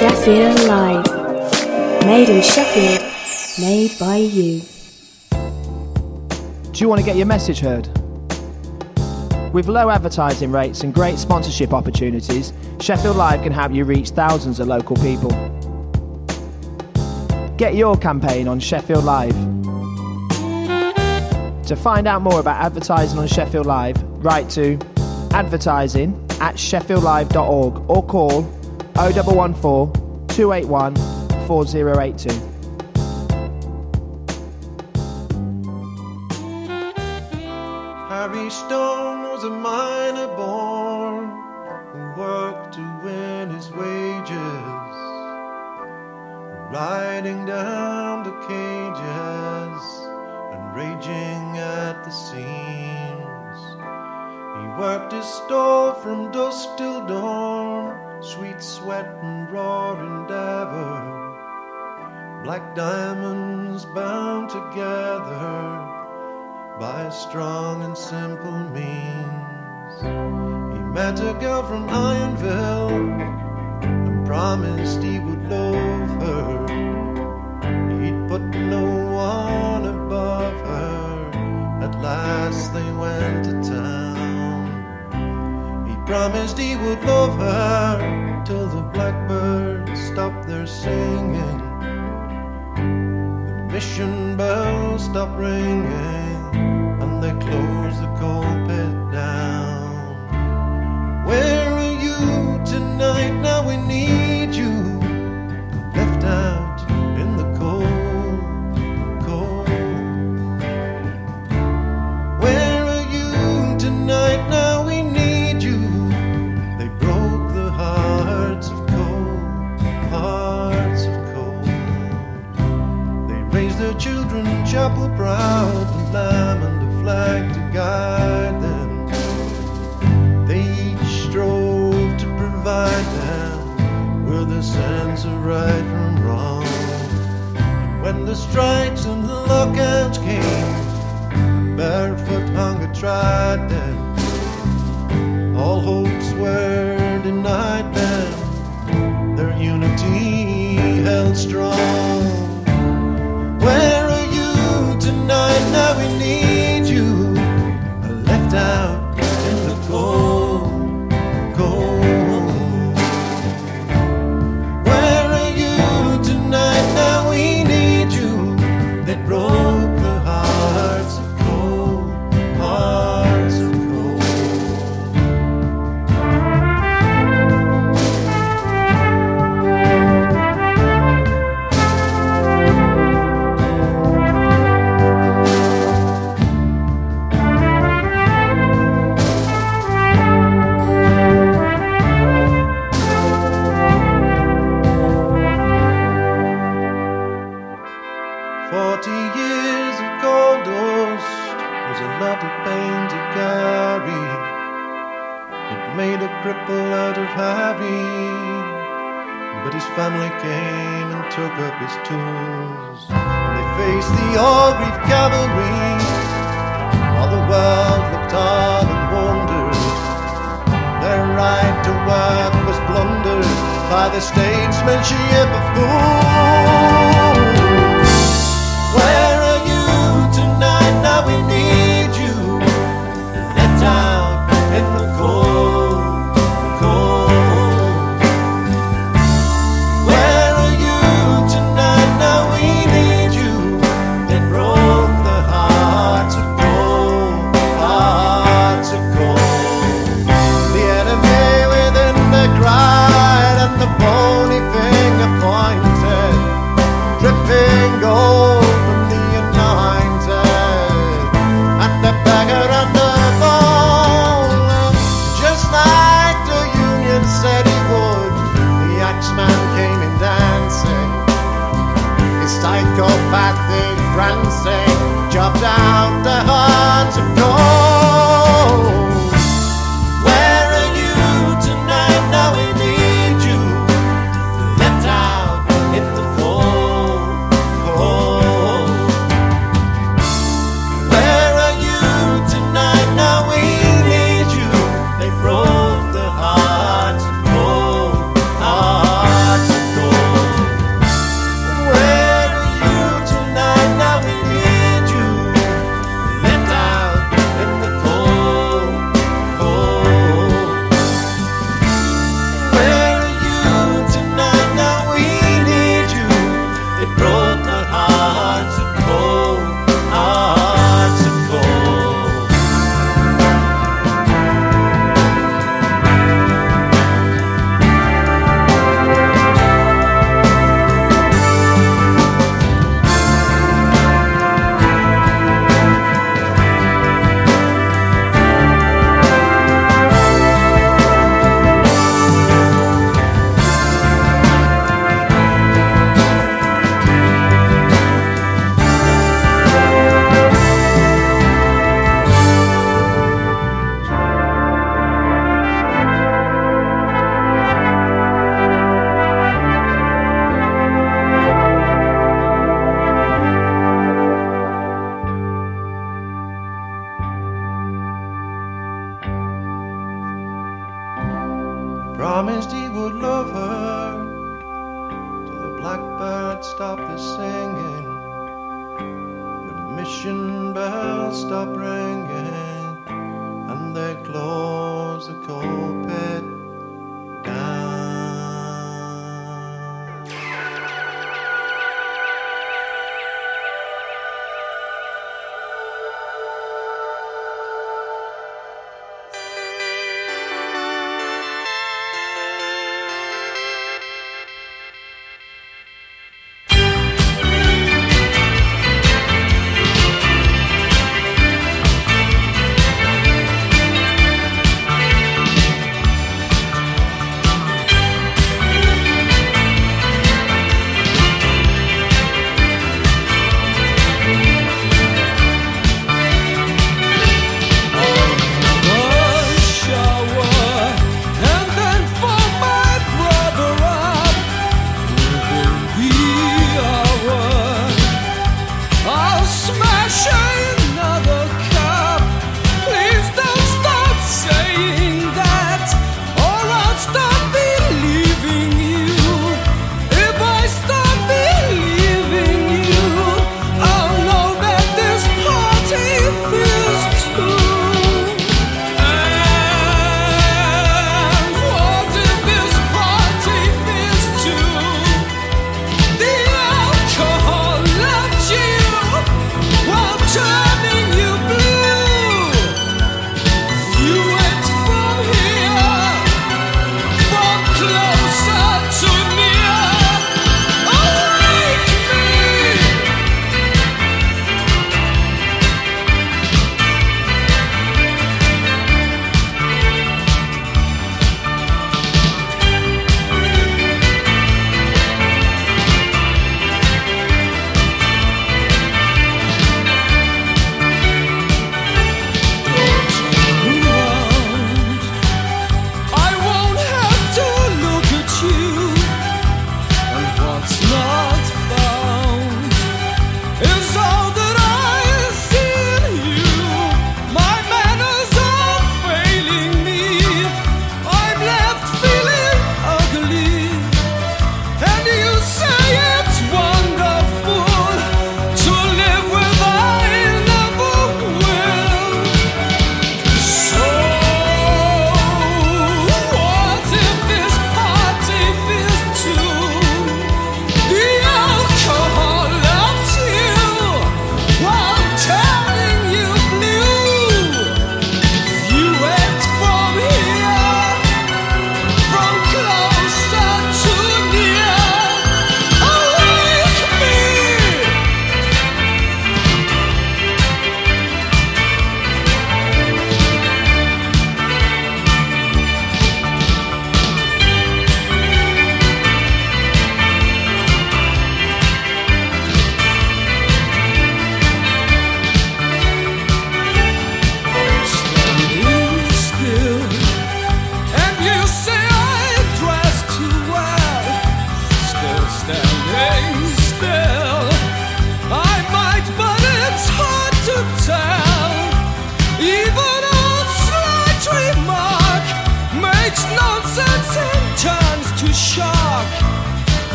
Sheffield Live. Made in Sheffield, made by you. Do you want to get your message heard? With low advertising rates and great sponsorship opportunities, Sheffield Live can help you reach thousands of local people. Get your campaign on Sheffield Live. To find out more about advertising on Sheffield Live, write to advertising@sheffieldlive.org or call 0114 281 4082. Harry Stone was a miner born who worked to win his wages, riding down the cages and raging at the seams. He worked his store from dusk till dawn, sweet sweat and raw endeavor, black diamonds bound together by strong and simple means. He met a girl from Ironville and promised he would love her. He'd put no one above her. At last they went to town. He promised he would love her till the blackbirds stopped their singing. The mission bells stopped ringing and they closed the coal pit down. Where are you tonight? Now we need you. Left out in the cold, cold. Where are you tonight? Now we need you. They broke the hearts of coal, hearts of coal. They raised their children chapel proud, the lamb and the flag to guide them. They each strove to provide them with a sense of right from wrong. And when the strikes and the lockouts came, barefoot hunger tried them. All hopes were denied them. Their unity held strong. Where are you tonight? Now we need you. Left out in the cold, cold. Where are you tonight? Now we need you. They broke the hearts of coal, hearts of cripple out of Harry, but his family came and took up his tools. And they faced the Orgreave cavalry, while the world looked on and wondered. Their right to work was plundered by the statesmanship of fools. Where are you tonight? Now we need you. Left out in the cold. The bony finger pointed night stop the singing, the mission bells stop ringing, and they close the coal pit down.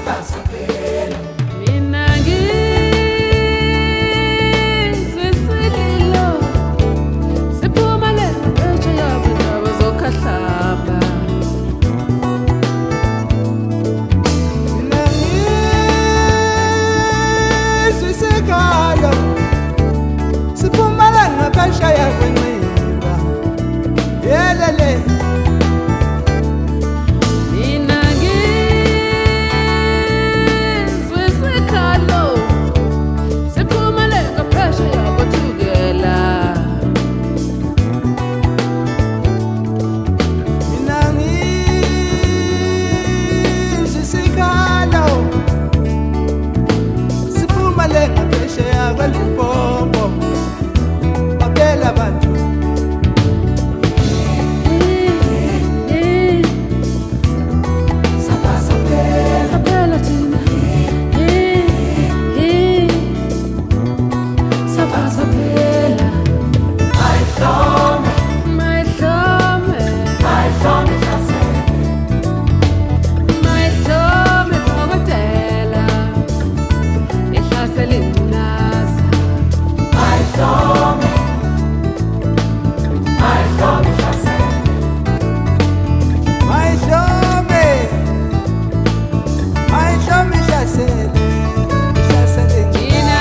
Mina ngizwisililo siphuma le phesha yabo ndaba zokhahlamba Mina ngizwisekalo siphuma le ngaphesha yakwenxiba yelele Mina ngizwisikhalo siphuma le phesha yabo thukela Mina ngizwisekalo siphuma le ngaphesha yakweLimpopo babela bantu Saphela thina saphela mayihlome dokotela ihlasela ingculaza mayihlome ihlasele Mina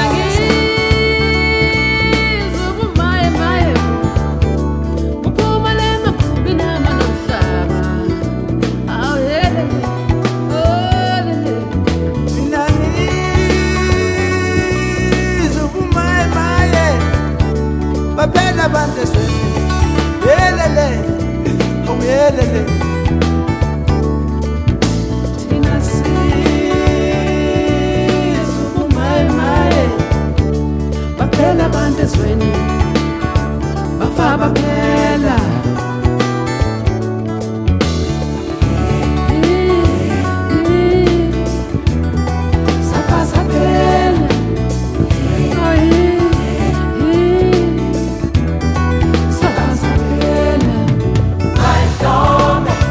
ngizubumaye maye uphuma le maqhubi nama nomhlaba awuhelele olele Mina ngizubumaye baphela abantu esweni yelele awuyelele thina sizubumaye baphela abantu ezweni bafa baphela saphela saphela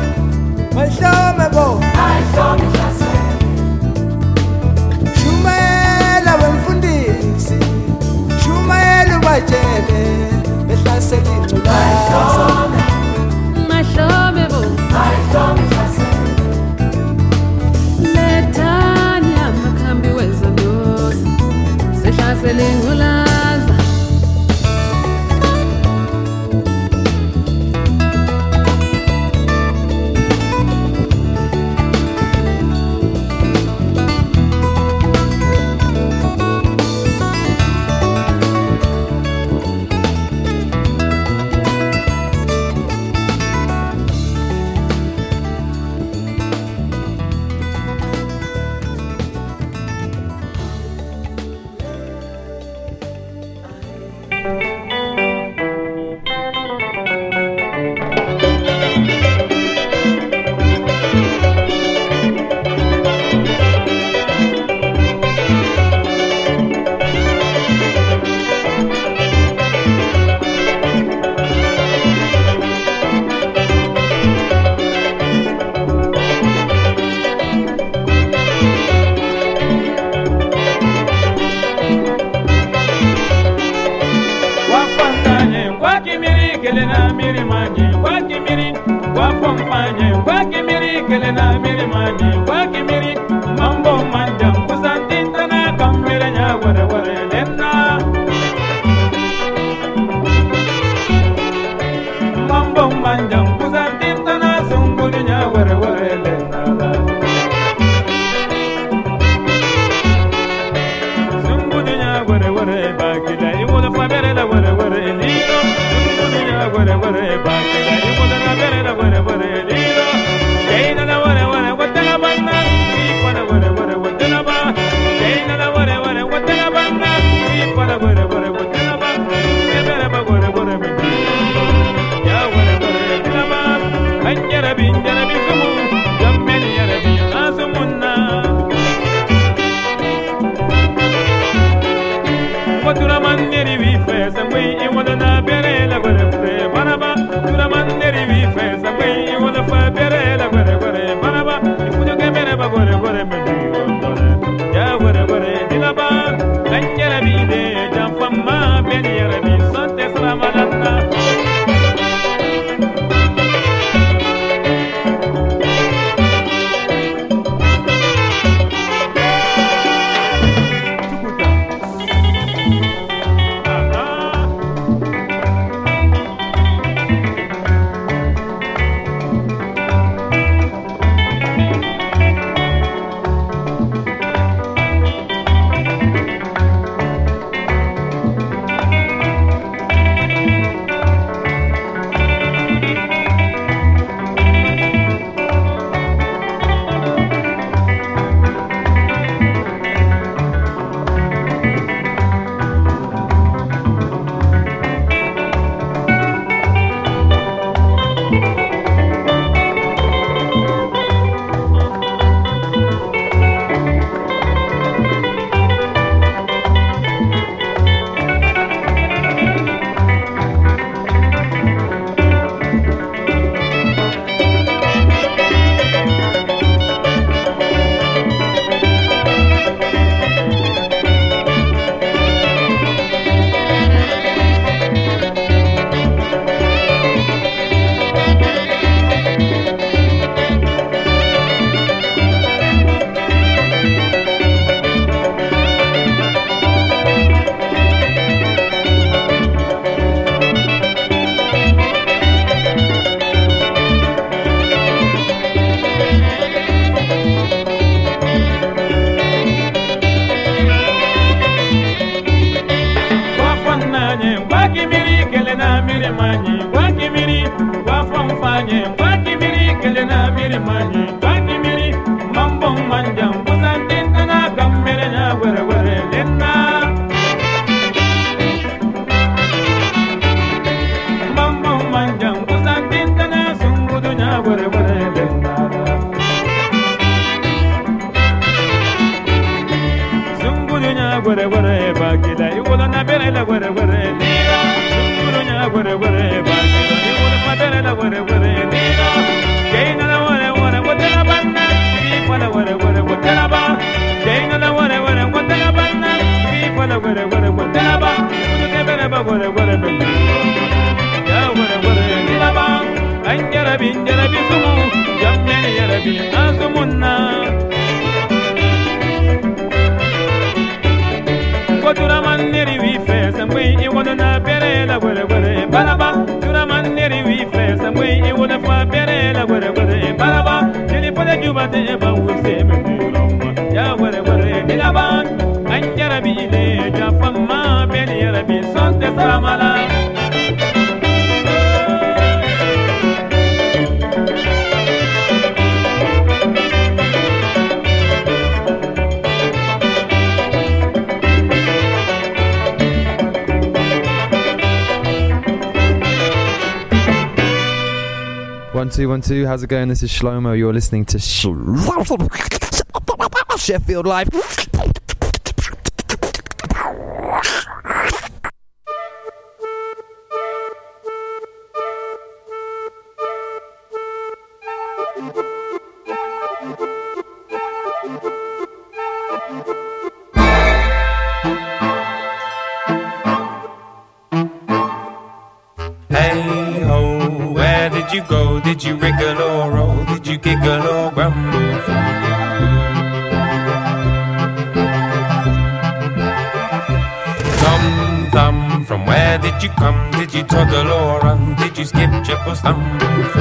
miri mani Kani miri Mambong manjang Busan tintana Kamere nya were were Lena Mambong manjang Busan tintana Sunggudu nya were were Lena Sunggudu nya were were Bagida Iwola na bere la were were Lena Sunggudu nya were were Bagida Iwola na bere la were were Lena Kaina la were were Wotela banna Wala were were wotela ba Kaina la were were Wotela banna Wala were were wotela ba Kudu ke bere ba were were bende Ya were were nila ba Anjara bin sumu Jammeni yara bin azumunna Kodura maniri wi fe samwe I wona na bere la were were balaba Dura maniri wi fe samwe I wona fa bere la were were balaba Jeli pole juba te ba wuse me diloma Ya were were dilaban Anjara bi ile ja famma beni yara bi sonte salamala One, two. How's it going? This is Shlomo. You're listening to Sheffield Live. Did you go? Did you wriggle or roll? Did you giggle or grumble? Tom thumb, from where did you come? Did you toddle or run? Did you skip, jump or stumble?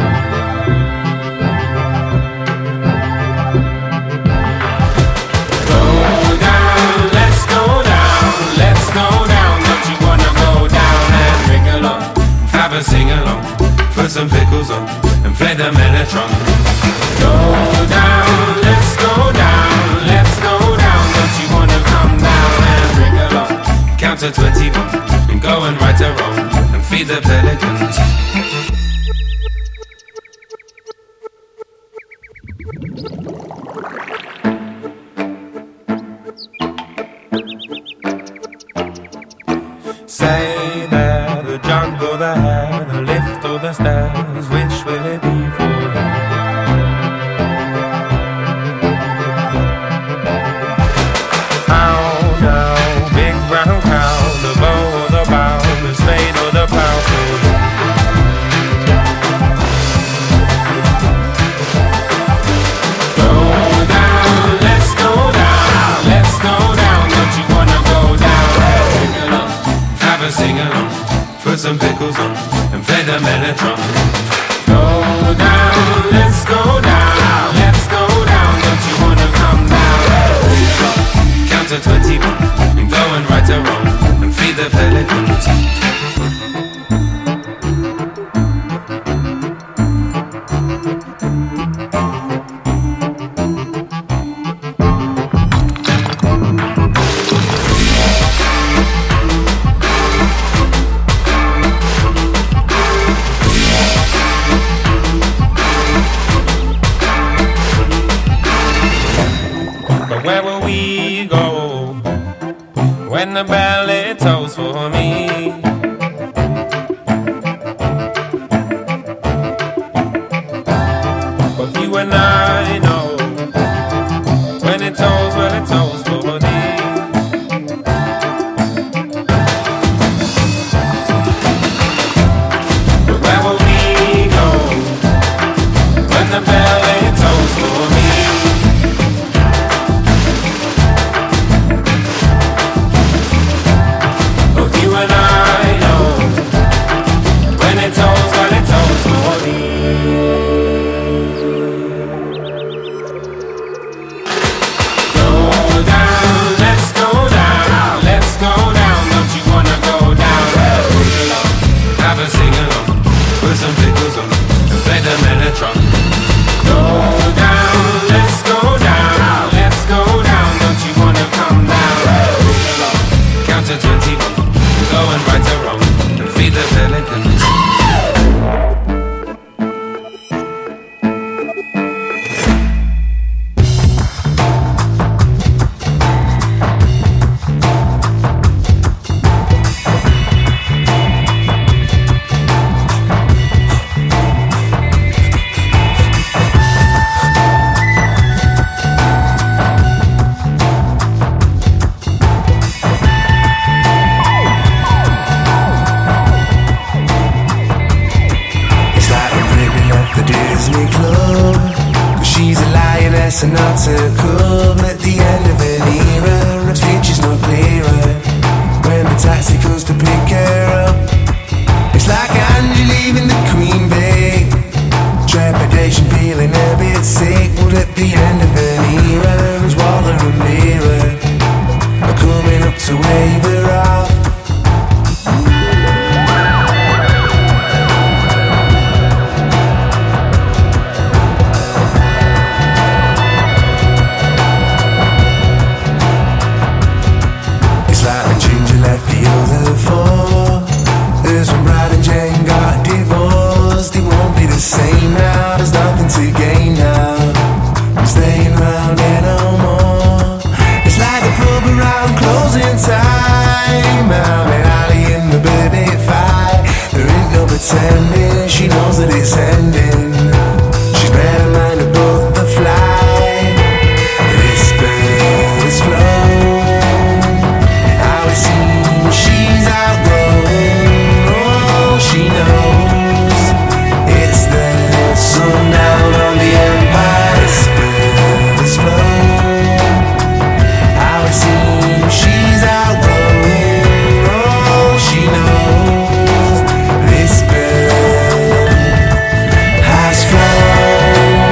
Go down, let's go down, let's go down. Don't you wanna go down and wriggle on? Have a sing along. Put some pickles on and play the mellotron. Go down, let's go down, let's go down. Don't you wanna come down and bring along? Count to 21 and go and right a wrong and feed the pelicans. Say there, the jungle there, the lift or the stairs, which will it be for? How now, big brown cow, the bow or the bow, the spade or the plow for you? Go down, let's go down, let's go down. Don't you wanna go down? Have a sing along, put some pickles on and play the mellotron. Go down, let's go down, let's go down. Don't you wanna come down? Count to 21 and go and right a wrong and feed the pelicans. Where will we go when the ballet tolls for me? But you and I know when it tolls, well it tolls for thee. But where will we go when the ballet tolls for me? Go and not to come at the end of an era. Her future's not clearer when the taxi comes to pick her up. It's like Angie leaving the Queen Bee. Trepidation, feeling a bit sick. But at the end of an era, as Waller and Mirror are coming up to wave her off. Same now, there's nothing to gain now. I'm staying around here no more. It's like the pub around closing time. I'm an alley in the birthday fight. There ain't no pretending, she knows that it's ending. She's better mind to book the flight. This bird is flown. How it seems she's outgrown. Oh, she knows. Sundown on the Empire Space Flow. How it seems she's outgrown. Oh, she knows this bird has flown.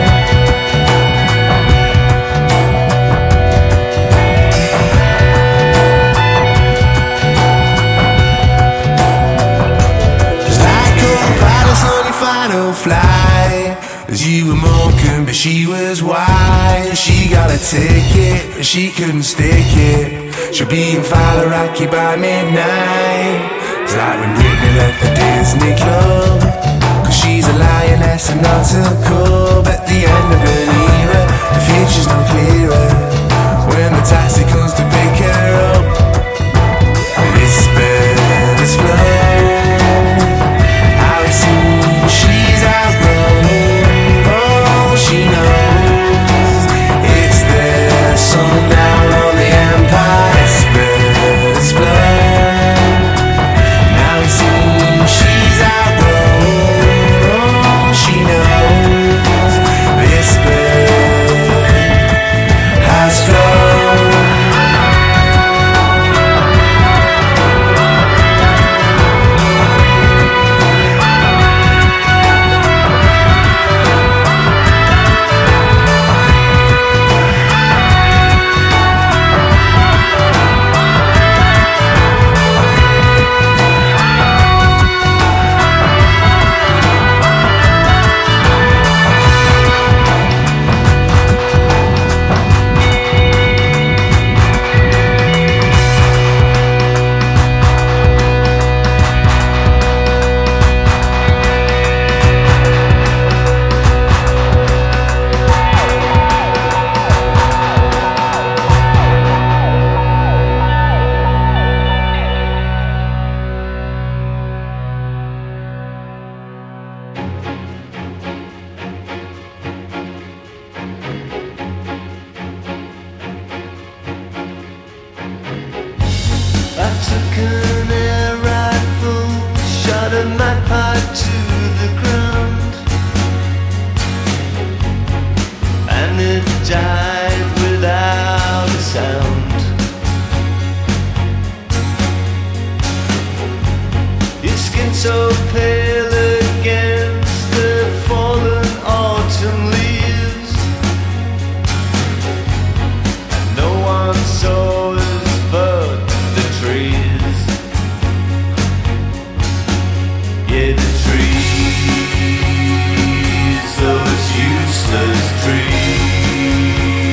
Just like co-pilots on your final flight. As you were milking, but she was wise. She got a ticket, but she couldn't stick it. She'll be in Faliraki by midnight. It's like when Britney left the Disney Club. Cause she's a lioness and not a cub. At the end of an era, the future's no clearer when the taxi comes to pick her up. This bird is flown. How it seems she's outgrown. She knows it's the sundown on the Empire Space Flow. Now it seems she's outgrown. Oh, she knows this bird has flown. Trees, those useless trees.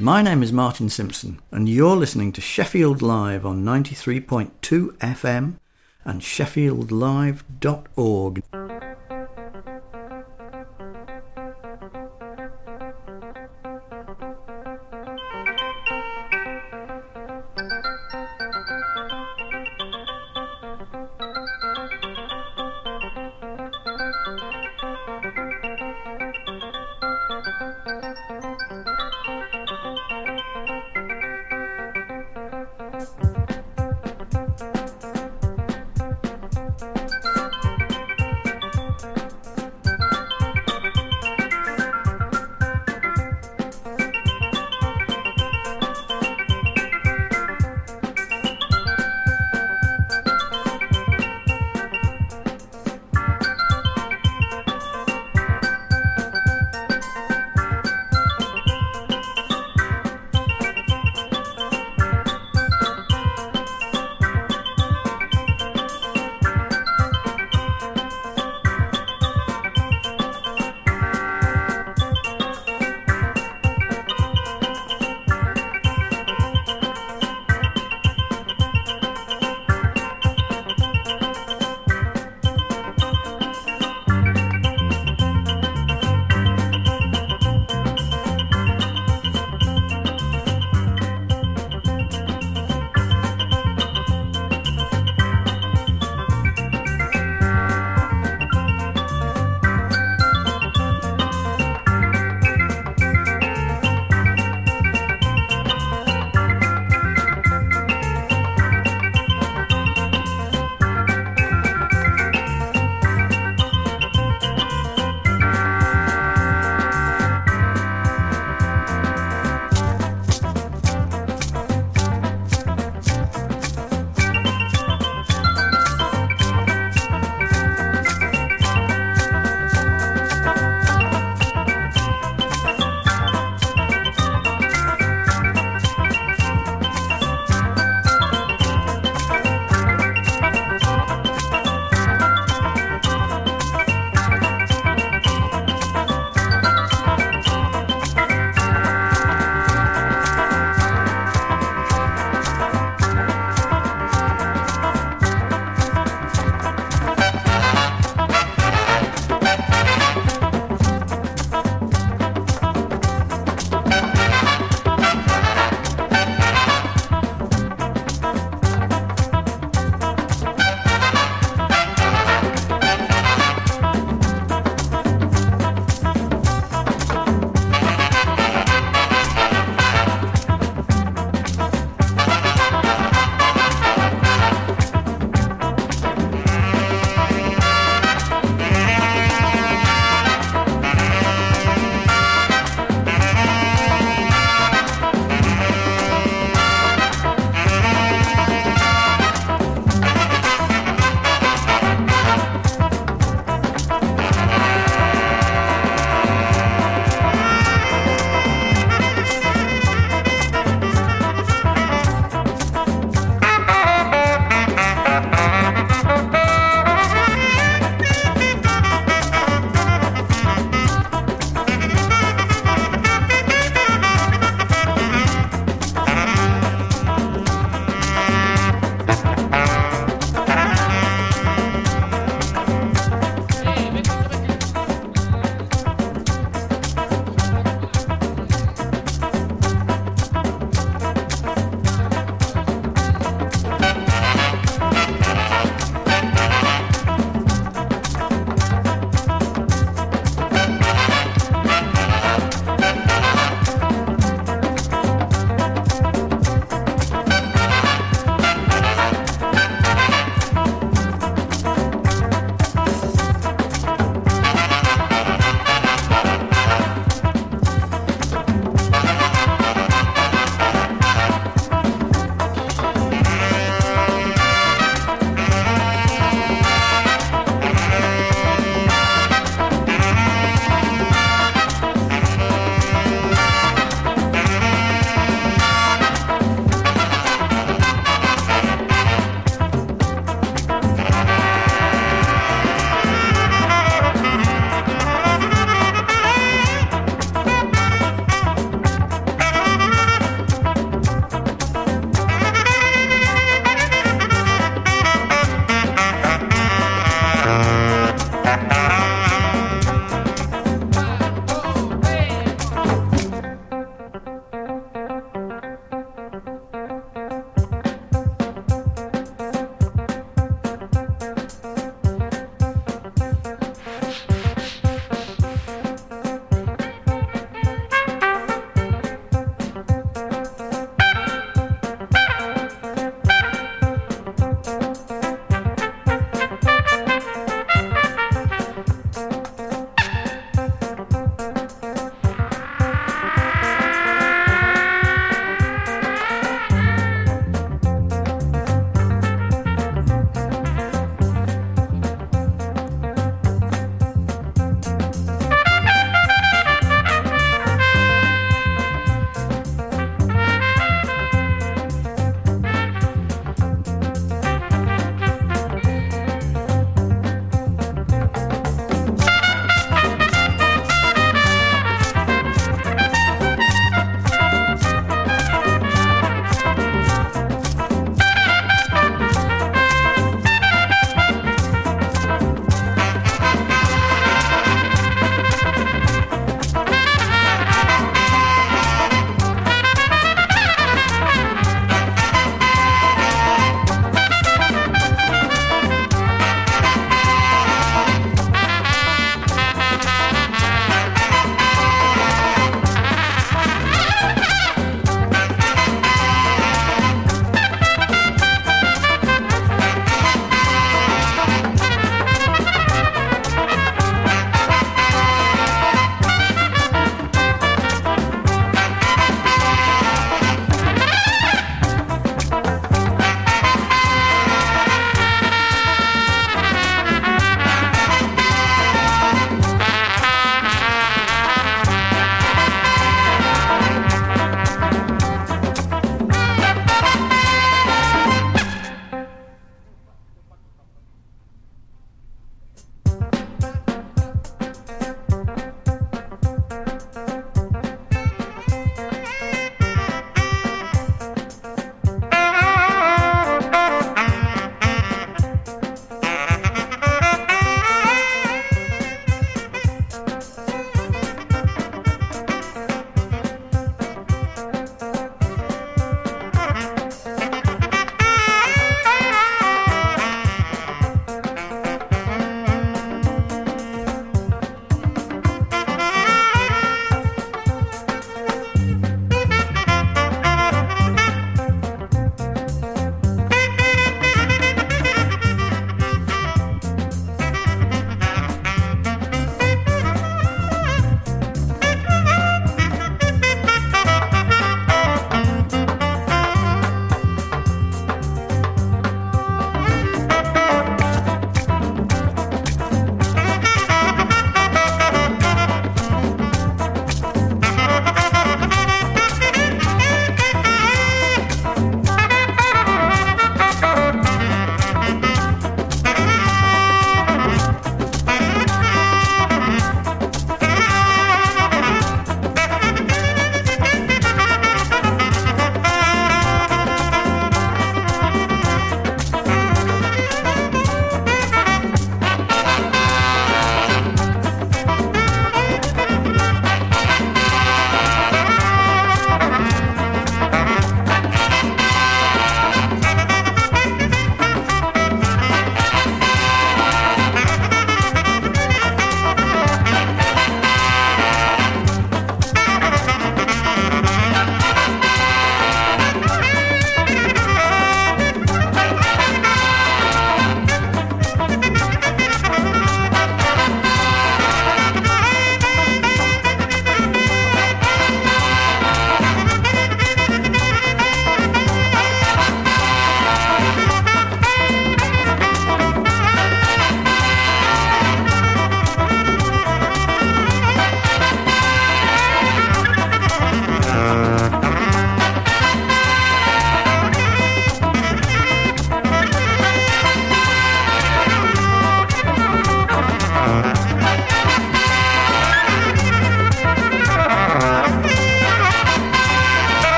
My name is Martin Simpson, and you're listening to Sheffield Live on 93.2 FM and sheffieldlive.org.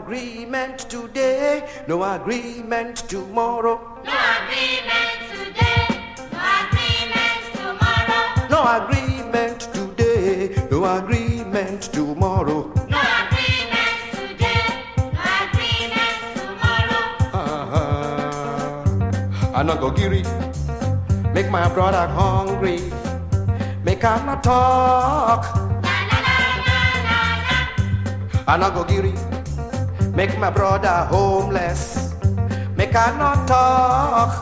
agreement today, no agreement tomorrow. No agreement today, no agreement tomorrow. No agreement today, no agreement tomorrow. No agreement today, no agreement tomorrow. I no go giri, make my brother hungry, make him not talk. I no go giri, make my brother homeless, make her not talk.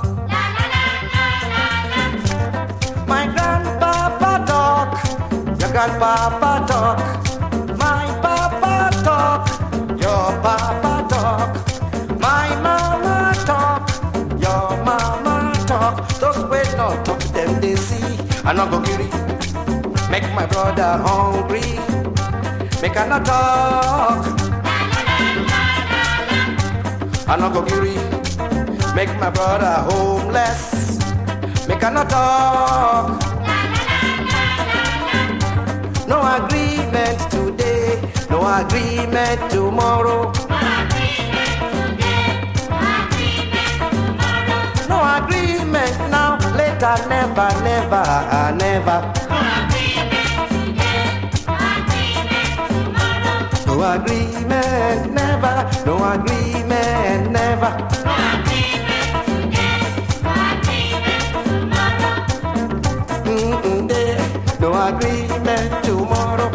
My grandpapa talk, your grandpapa talk. My papa talk, your papa talk. My mama talk, your mama talk. Those ways not talk, them they see. I no go giri, make my brother hungry, make her not talk. I no go giri, make my brother homeless, make her not talk. No agreement today, no agreement tomorrow. No agreement now, later, never, never, never. No agreement, never. No agreement, never. No agreement tomorrow.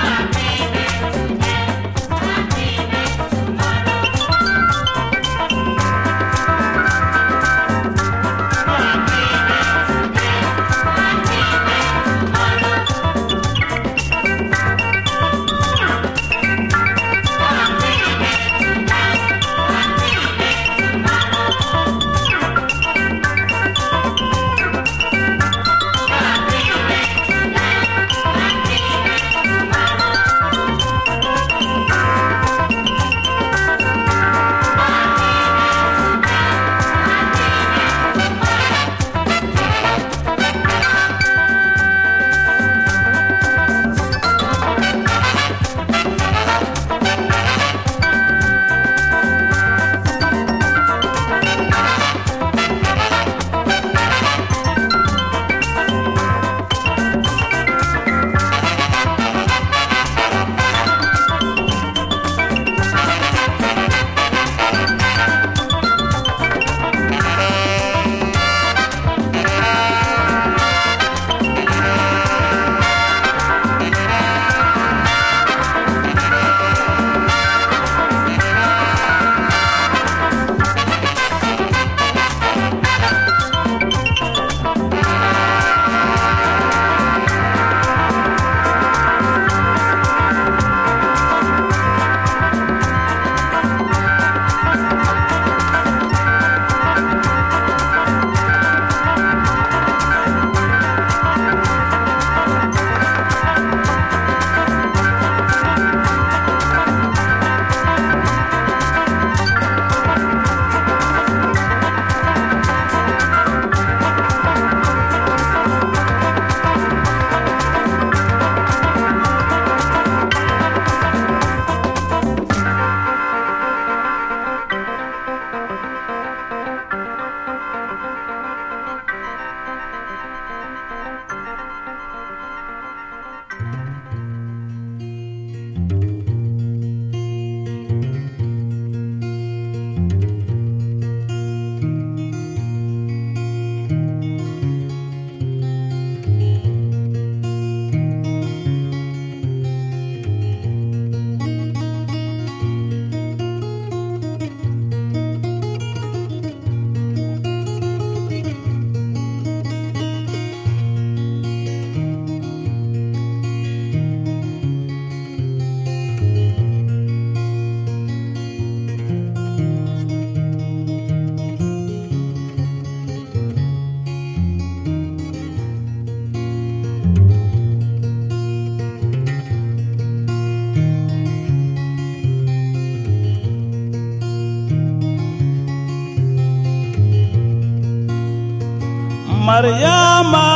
Mariama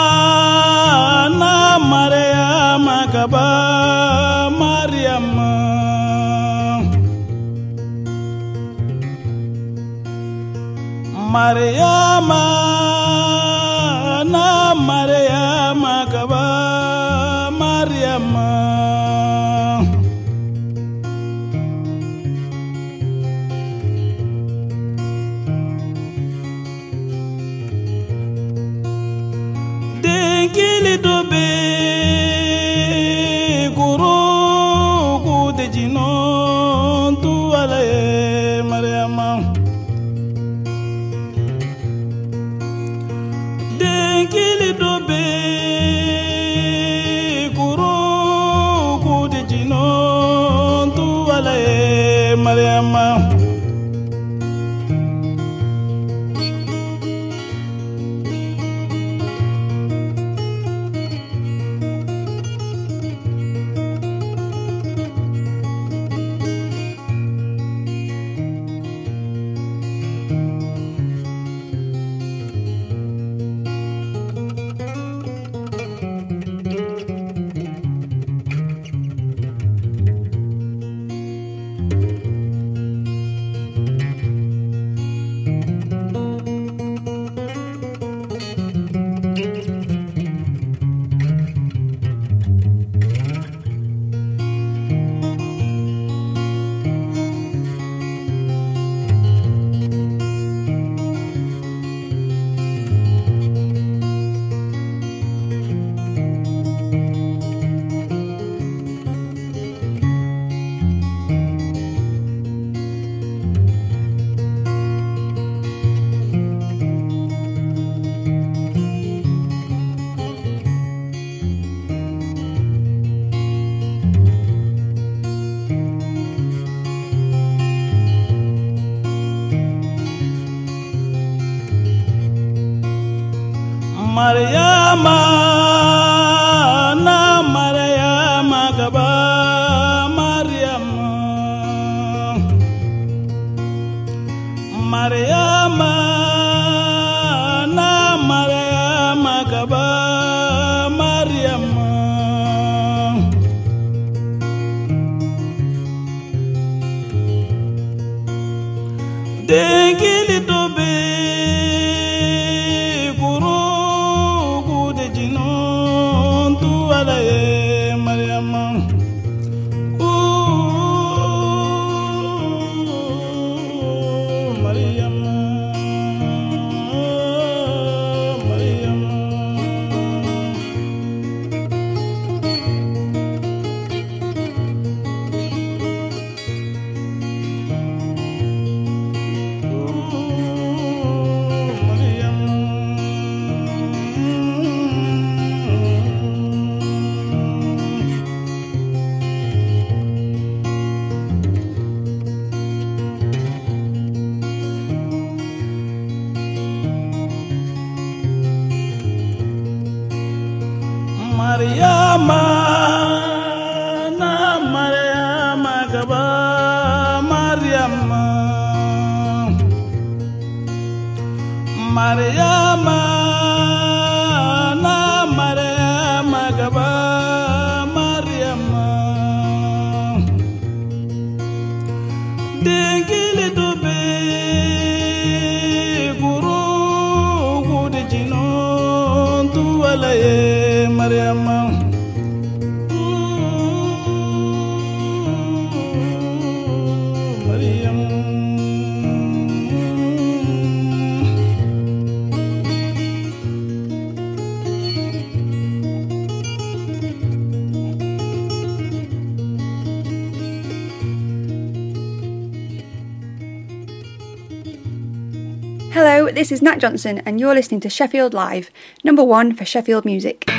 na Mariama kaba Mariama Mariama Gaba Mariama Dengili dobe Guru Gude Jinon Tu alaye Mariama Dengili dobe Guru Gude Jinon Tu alaye Mariama Mariama na Mariama Gaba Mariama Mariama na Mariama Gaba Mariama Dengili dobe Mariama Mariama Mariama na Mariama Gaba Mariama Mariama na Mariama Gaba Mariama Dengili dobe Guru Gude Jinon Tu alaye Mariama Hello, this is Nat Johnson and you're listening to Sheffield Live, number one for Sheffield music.